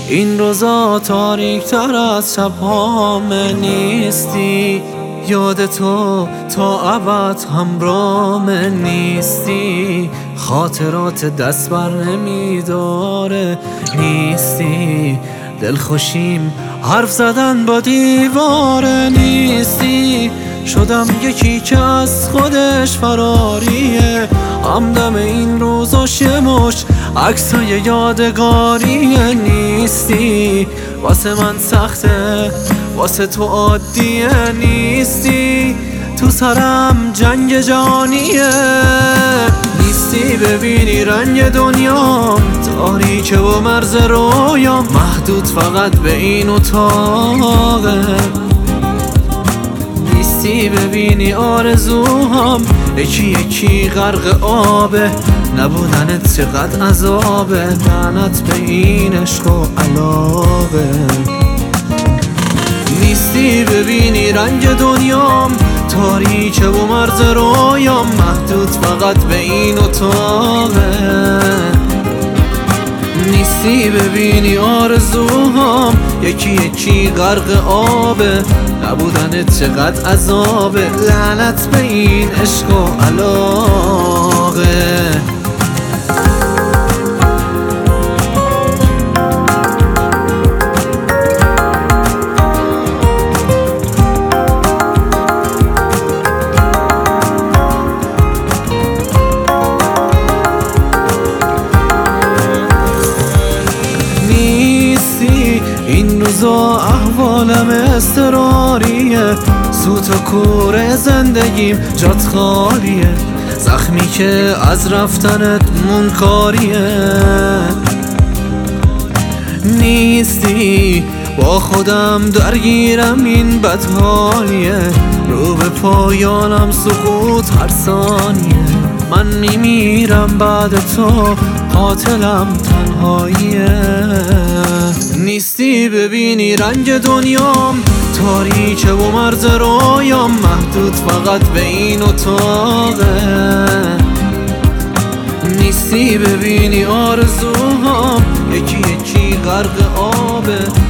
این روزا تاریک تر از شب‌هام نیستی، یاد تو تا ابد همراهم نیستی، خاطرات دست بر نمیداره نیستی، دلخوشیم حرف زدن با دیواره نیستی، شدم یکی که از خودش فراریه، همدم این روزاش یه مش عکسای یادگاریه نیستی، واسه من سخته واسه تو عادیه نیستی، تو سرم جنگ جانیه نیستی، ببینی رنگ دنیام تاریکه و مرز رویام محدود فقط به این اتاقه، نیستی ببینی آرزوهام یکی یکی غرق آبه، نبودنت چقدر عذابه، لعنت به این عشق و علاقه، نیستی ببینی رنگ دنیام تاریکه و مرز رویام محدود فقط به این اتاقه، نیستی ببینی آرزوهام یکی یکی غرق آبه، نبودنت چقدر عذابه، لعنت به این عشق و علاقه. این روزا احوالم اضطراریه، سوت و کور زندگیم جات خالیه، زخمی که از رفتنت منکاریه، نیستی با خودم درگیرم این بدحالیه، رو به پایانم سقوط هر ثانیه، من میمیرم بعد تو قاتلم تنهاییه، نیستی ببینی رنگ دنیام تاریکه و مرز رویام محدود فقط به این اتاقه، نیستی ببینی آرزوهام یکی یکی غرق آبه،